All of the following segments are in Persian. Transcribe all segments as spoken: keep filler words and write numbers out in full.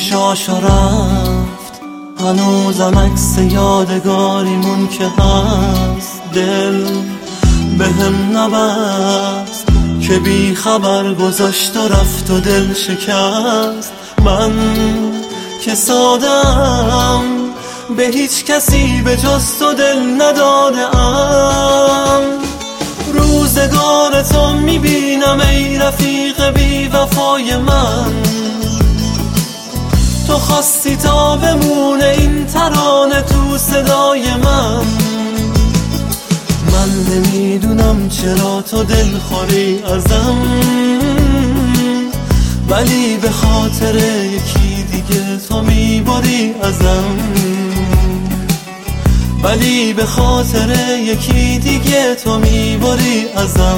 چشاشو رفت، هنوزم عکس یادگاریمون که هست. دل به هم نبست که بی خبر گذاشت و رفت و دل شکست. من که سادم به هیچ کسی به جز تو دل ندادم. روزگار تو میبینم ای رفیق بی وفای من، تو خواستی تا بمونه این ترانه تو صدای من. من نمیدونم چرا تو دلخوری ازم، ولی به خاطر یکی دیگه تو میبری ازم. ولی به خاطر یکی دیگه تو میبری ازم.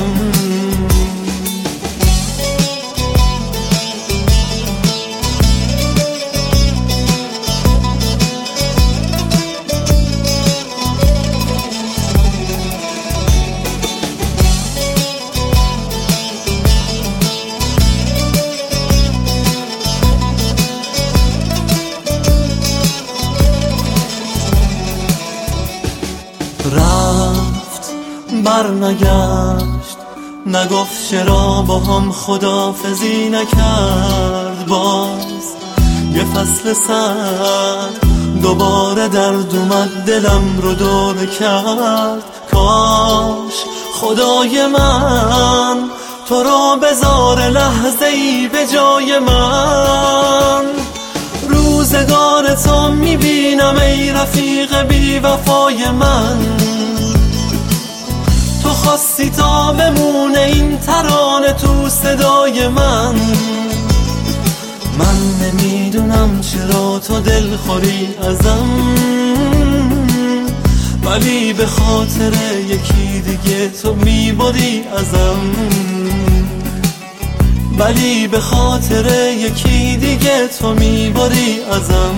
رفت برنگشت، نگفت چرا با هم خداحافظی نکرد. باز یه فصل سرد دوباره درد اومد دلم رو دوره کرد. کاش خدای من تو رو بذاره لحظه ای به جای من. روزگار تو میبینم ای رفیق بی وفای من، تو خواستی تا بمونه این ترانه تو صدای من. من نمیدونم چرا تو دلخوری ازم، ولی به خاطر یکی دیگه تو میبری ازم. ولی به خاطر یکی دیگه تو میبری ازم.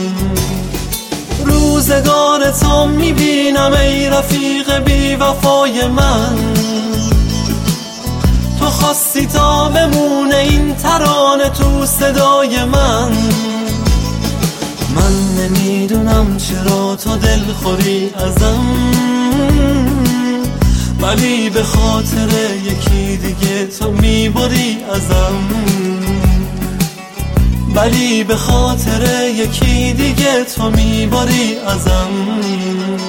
روزگار تو میبینم ای رفیق بی وفای من، تو خواستی تا بمونه این ترانه تو صدای من. من نمیدونم چرا تو دلخوری ازم، ولی به خاطر یکی دیگه تو میبری ازم. ولی به خاطر یکی دیگه تو میبری ازم.